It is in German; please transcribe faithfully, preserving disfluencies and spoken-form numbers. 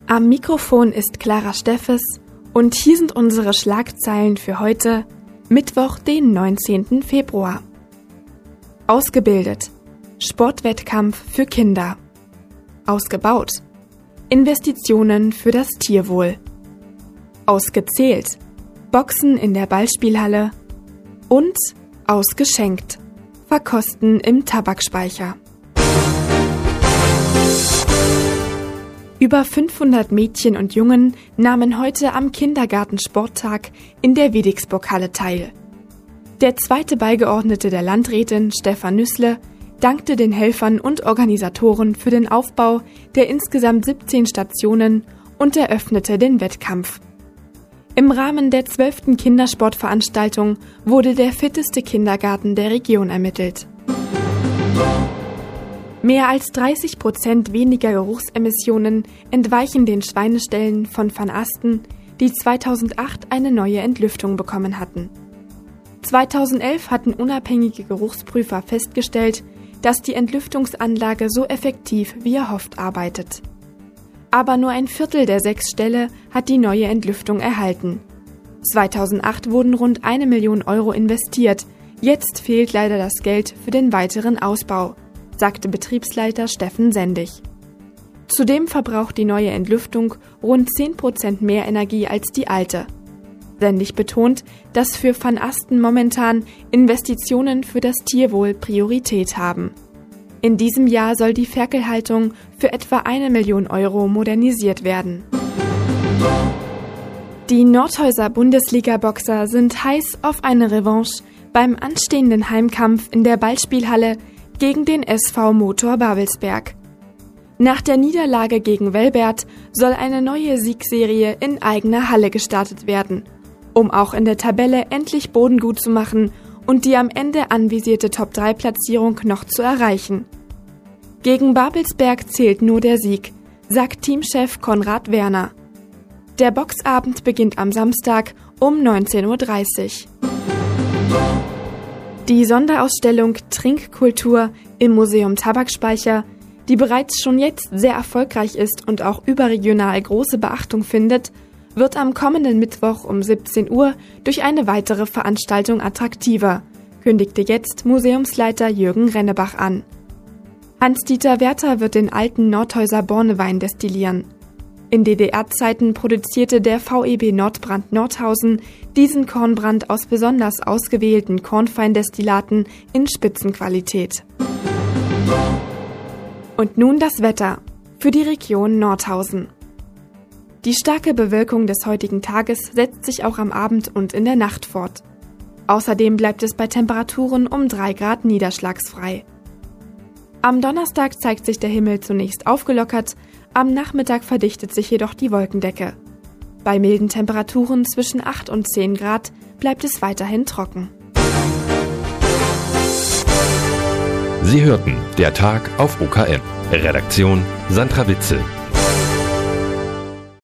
Am Mikrofon ist Clara Steffes und hier sind unsere Schlagzeilen für heute, Mittwoch, den neunzehnten Februar. Ausgebildet. Sportwettkampf für Kinder. Ausgebaut. Investitionen für das Tierwohl. Ausgezählt. Boxen in der Ballspielhalle. Und ausgeschenkt. Verkosten im Tabakspeicher. Über fünfhundert Mädchen und Jungen nahmen heute am Kindergartensporttag in der Wedixburg-Halle teil. Der zweite Beigeordnete der Landrätin, Stefan Nüssle, dankte den Helfern und Organisatoren für den Aufbau der insgesamt siebzehn Stationen und eröffnete den Wettkampf. Im Rahmen der zwölften Kindersportveranstaltung wurde der fitteste Kindergarten der Region ermittelt. Mehr als dreißig Prozent weniger Geruchsemissionen entweichen den Schweineställen von Van Asten, die zweitausendacht eine neue Entlüftung bekommen hatten. zweitausendelf hatten unabhängige Geruchsprüfer festgestellt, dass die Entlüftungsanlage so effektiv wie erhofft arbeitet. Aber nur ein Viertel der sechs Ställe hat die neue Entlüftung erhalten. zweitausendacht wurden rund eine Million Euro investiert, jetzt fehlt leider das Geld für den weiteren Ausbau, sagte Betriebsleiter Steffen Sendig. Zudem verbraucht die neue Entlüftung rund zehn Prozent mehr Energie als die alte. Sendig betont, dass für Van Asten momentan Investitionen für das Tierwohl Priorität haben. In diesem Jahr soll die Ferkelhaltung für etwa eine Million Euro modernisiert werden. Die Nordhäuser Bundesliga-Boxer sind heiß auf eine Revanche beim anstehenden Heimkampf in der Ballspielhalle gegen den S V Motor Babelsberg. Nach der Niederlage gegen Velbert soll eine neue Siegserie in eigener Halle gestartet werden, um auch in der Tabelle endlich Boden gut zu machen und die am Ende anvisierte Top drei Platzierung noch zu erreichen. Gegen Babelsberg zählt nur der Sieg, sagt Teamchef Konrad Werner. Der Boxabend beginnt am Samstag um neunzehn Uhr dreißig. Die Sonderausstellung Trinkkultur im Museum Tabakspeicher, die bereits schon jetzt sehr erfolgreich ist und auch überregional große Beachtung findet, wird am kommenden Mittwoch um siebzehn Uhr durch eine weitere Veranstaltung attraktiver, kündigte jetzt Museumsleiter Jürgen Rennebach an. Hans-Dieter Werther wird den alten Nordhäuser Bornewein destillieren. In D D R-Zeiten produzierte der V E B Nordbrand Nordhausen diesen Kornbrand aus besonders ausgewählten Kornfeindestillaten in Spitzenqualität. Und nun das Wetter für die Region Nordhausen. Die starke Bewölkung des heutigen Tages setzt sich auch am Abend und in der Nacht fort. Außerdem bleibt es bei Temperaturen um drei Grad niederschlagsfrei. Am Donnerstag zeigt sich der Himmel zunächst aufgelockert, am Nachmittag verdichtet sich jedoch die Wolkendecke. Bei milden Temperaturen zwischen acht und zehn Grad bleibt es weiterhin trocken. Sie hörten der Tag auf O K M. Redaktion Sandra Witzel.